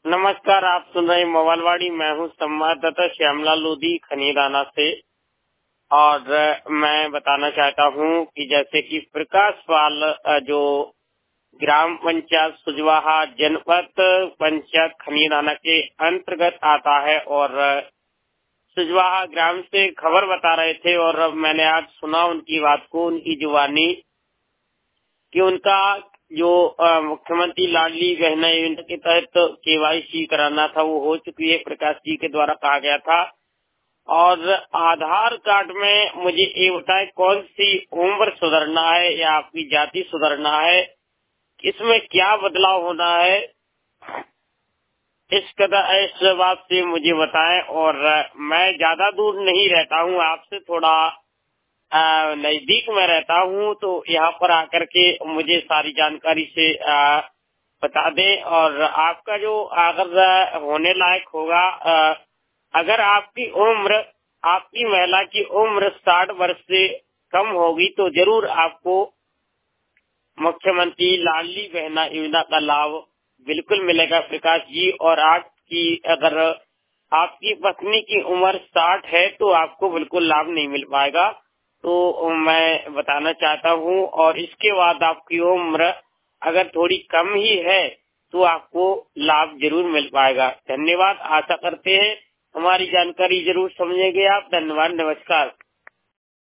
नमस्कार, आप सुन रहे हैं मोबाइलवाड़ी। मैं हूँ संवाददाता श्यामलाल लोधी खनीराना से। और मैं बताना चाहता हूँ कि जैसे कि प्रकाश पाल जो ग्राम पंचायत सुजवाहा जनपद पंचायत खनीराना के अंतर्गत आता है और सुजवाहा ग्राम से खबर बता रहे थे और अब मैंने आज सुना उनकी बात को, उनकी जुबानी, कि उनका जो मुख्यमंत्री लाडली बहना योजना के तहत केवाईसी कराना था वो हो चुकी है, प्रकाश जी के द्वारा कहा गया था। और आधार कार्ड में मुझे ये बताए कौन सी उम्र सुधरना है या आपकी जाति सुधरना है, इसमें क्या बदलाव होना है, इस बात से मुझे बताएं। और मैं ज्यादा दूर नहीं रहता हूँ, आपसे थोड़ा नजदीक में रहता हूँ, तो यहाँ पर आकर के मुझे सारी जानकारी से बता दें। और आपका जो अगर होने लायक होगा, अगर आपकी महिला की उम्र 60 वर्ष से कम होगी तो जरूर आपको मुख्यमंत्री लाडली बहना योजना का लाभ बिल्कुल मिलेगा प्रकाश जी। और अगर आपकी पत्नी की उम्र 60 है तो आपको बिल्कुल लाभ नहीं मिल पाएगा, तो मैं बताना चाहता हूँ। और इसके बाद आपकी उम्र अगर थोड़ी कम ही है तो आपको लाभ जरूर मिल पाएगा। धन्यवाद, आशा करते हैं हमारी जानकारी जरूर समझेंगे आप। धन्यवाद, नमस्कार।